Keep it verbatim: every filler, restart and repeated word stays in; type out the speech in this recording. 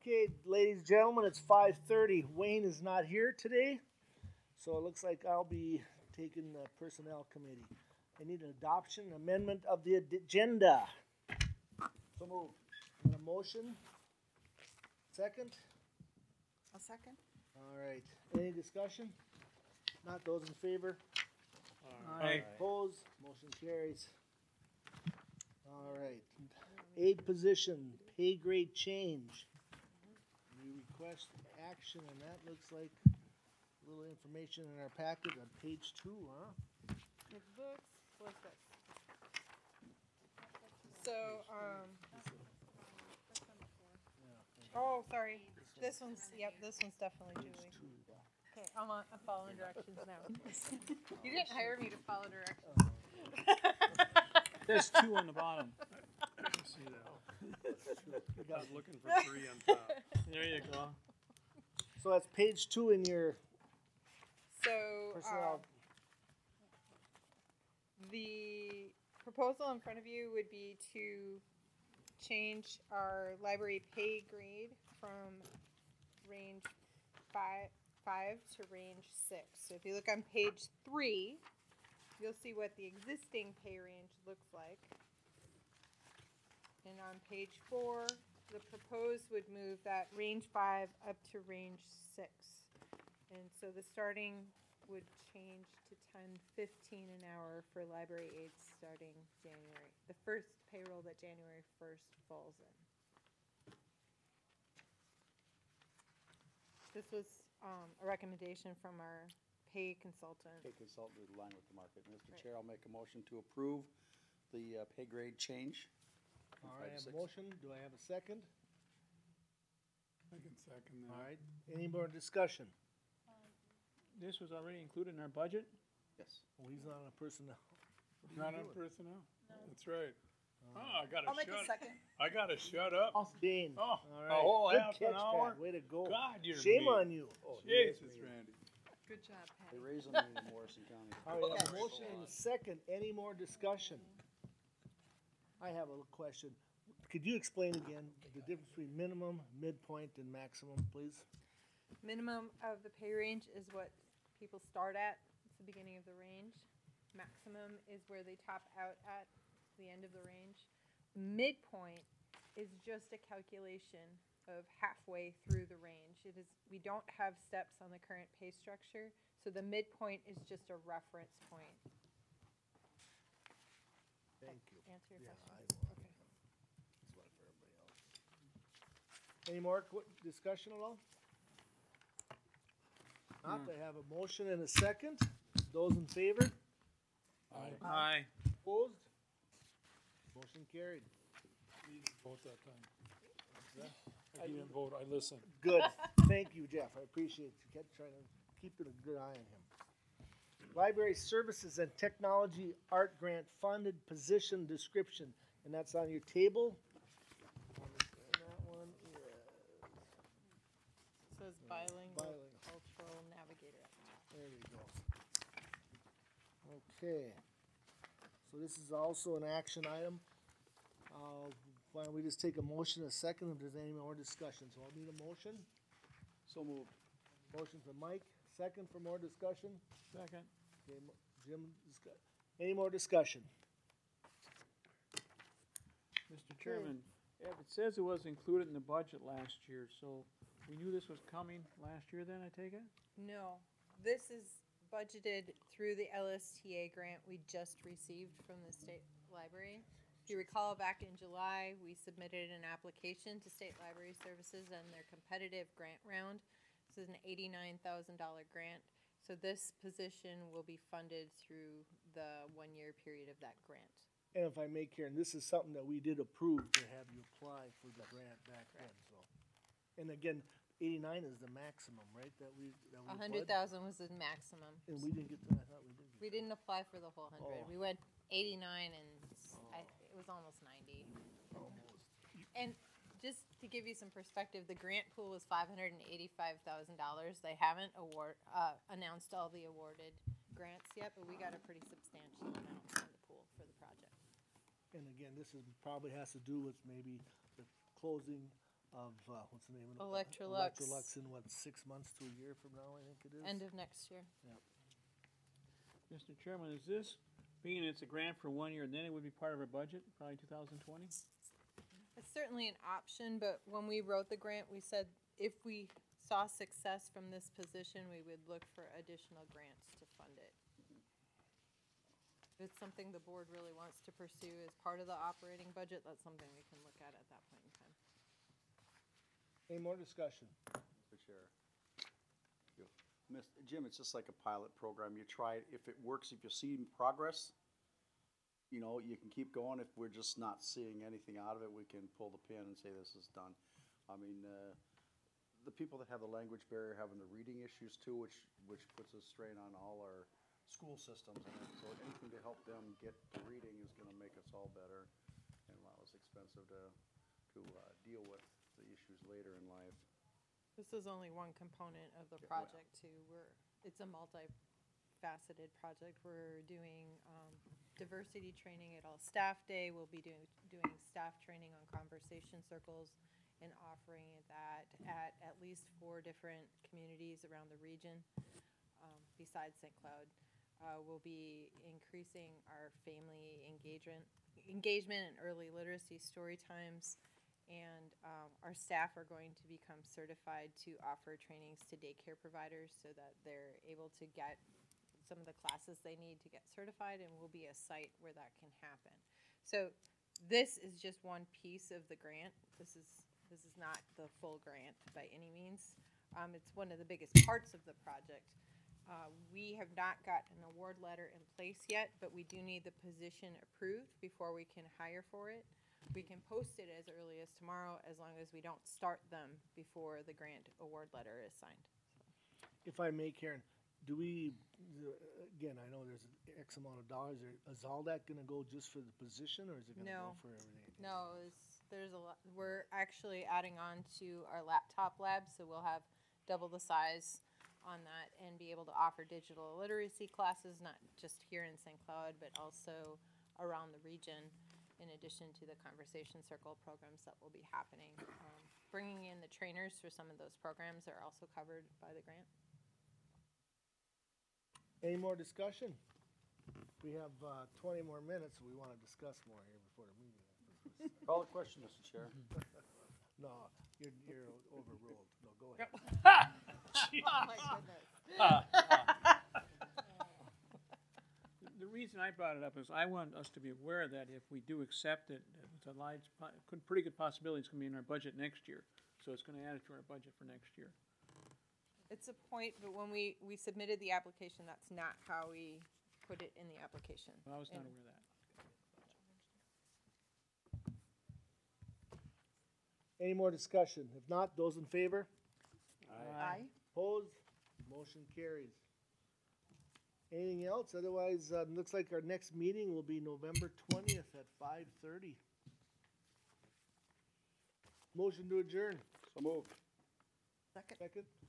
Okay, ladies and gentlemen, it's five thirty. Wayne is not here today, so it looks like I'll be taking the Personnel Committee. I need an adoption amendment of the agenda. So moved. And a motion? Second? A second. All right. Any discussion? Not those in favor? Aye. Opposed? Motion carries. All right. Aid position, pay grade change. We request action, and that looks like a little information in our packet on page two, huh? It looks, what's this? So, um, oh, sorry. This one's, yep, this one's definitely Julie. Okay, I'm on, I'm following directions now. You didn't hire me to follow directions. There's two on the bottom. I can see that. I was looking for three on top. There you go. So that's page two in your So, personnel. um, the proposal in front of you would be to change our library pay grade from range five, five to range six. So if you look on page three, you'll see what the existing pay range looks like. And on page four, the proposed would move that range five up to range six. And so the starting would change to ten fifteen an hour for library aides starting January, the first payroll that January first falls in. This was um, a recommendation from our pay consultant. Pay consultant in line with the market. Mister Chair, I'll make a motion to approve the uh, pay grade change. from All right, I five to have a six. motion. Do I have a second? I can second All that. right. Any more discussion? This was already included in our budget? Yes. Well, he's not on personnel. What are you Not on doing? personnel? That's right. Oh, I gotta I'll make a shut, second. I gotta shut up. Dane. Oh, All a right. whole Good half catch, an hour? Pat. Way to go. God, you're Shame mean. on you. Oh, he is Jesus, mean. Randy. Good job, They Patty. raise them in Morrison County. All right, I have a motion and a second. Any more discussion? I have a little question. Could you explain again the difference between minimum, midpoint, and maximum, please? Minimum of the pay range is what people start at. It's the beginning of the range. Maximum is where they top out at the end of the range. Midpoint is just a calculation of halfway through the range. It is, we don't have steps on the current pay structure, so the midpoint is just a reference point. Thank you. Answer your Yeah, question? I know. That's what for everybody else. Any more qu- discussion at all? Not, I have a motion and a second. Those in favor? Aye. Aye. Opposed? Motion carried. You didn't vote that time. I didn't vote, I listened. Good. Thank you, Jeff. I appreciate you. Kept trying to keep a good eye on him. Library Services and Technology Art Grant Funded Position Description, and that's on your table. And that one is It says bilingual bilingual. cultural navigator at the top. There we go. Okay. So this is also an action item. Uh, why don't we just take a motion a second if there's any more discussion. So I'll need a motion. So moved. Motion for Mike, second for more discussion. Second. Okay, Mo- Jim, discuss. Any more discussion? Mister Chairman, yeah, it says it was included in the budget last year, so we knew this was coming last year then, I take it? No, this is budgeted through the L S T A grant we just received from the state library. If you recall, back in July, we submitted an application to State Library Services and their competitive grant round. This is an eighty-nine thousand dollar grant. So this position will be funded through the one-year period of that grant. And if I may, Karen, this is something that we did approve to have you apply for the grant back then, so. And again, eighty-nine is the maximum, right, that we, that we A hundred applied? thousand was the maximum. And we didn't get to, I thought we did get. We didn't apply for the whole hundred. Oh. We went eighty-nine and s- I, it was almost ninety. Almost. And just to give you some perspective, the grant pool was five hundred and eighty-five thousand dollars. They haven't award, uh, announced all the awarded grants yet, but we got a pretty substantial amount in the pool for the project. And again, this is, probably has to do with maybe the closing of, uh, what's the name of it? Electrolux. Electrolux in what, six months to a year from now, I think it is? End of next year. Mister Chairman, is this, being it's a grant for one year, then it would be part of our budget, probably two thousand twenty? It's certainly an option, but when we wrote the grant, we said if we saw success from this position, we would look for additional grants to fund it. If it's something the board really wants to pursue as part of the operating budget, that's something we can look at at that point in time. Any more discussion? Mister Chair. Thank you. Mister Jim, it's just like a pilot program. You try it. If it works, if you see progress, you know, you can keep going. If we're just not seeing anything out of it, we can pull the pin and say this is done. I mean, uh, the people that have the language barrier having the reading issues too, which, which puts a strain on all our school systems. And so anything to help them get to reading is gonna make us all better and a lot less expensive to, to, uh, deal with the issues later in life. This is only one component of the Yeah, well. project too. We're, it's a multi-faceted project. We're doing, um, diversity training at all staff day. We'll be doing, doing staff training on conversation circles and offering that at at least four different communities around the region, um, besides Saint Cloud. Uh, we'll be increasing our family engagement, engagement and early literacy story times. And um, our staff are going to become certified to offer trainings to daycare providers so that they're able to get some of the classes they need to get certified, and will be a site where that can happen. So this is just one piece of the grant. This is this is not the full grant by any means. Um, it's one of the biggest parts of the project. Uh, we have not got an award letter in place yet, but we do need the position approved before we can hire for it. We can post it as early as tomorrow, as long as we don't start them before the grant award letter is signed. If I may, Karen, do we, again, I know there's X amount of dollars, there- is all that gonna go just for the position, or is it gonna No. go for everything? No, it's, there's a lot, we're actually adding on to our laptop lab, so we'll have double the size on that and be able to offer digital literacy classes, not just here in Saint Cloud, but also around the region, in addition to the conversation circle programs that will be happening. Um, bringing in the trainers for some of those programs are also covered by the grant. Any more discussion? We have, uh, twenty more minutes, we wanna discuss more here before the meeting. Call the question, Mister Chair. No, you're, you're overruled, no, go ahead. Oh my goodness. The reason I brought it up is I want us to be aware that if we do accept it, it's a large, po- good- pretty good possibility it's gonna be in our budget next year. So it's gonna add it to our budget for next year. It's a point, but when we, we submitted the application, that's not how we put it in the application. But I was not And- aware of that. Any more discussion? If not, those in favor? Aye. Opposed? Motion carries. Anything else? Otherwise, uh, looks like our next meeting will be November twentieth at five thirty. Motion to adjourn. So moved. Second. Second?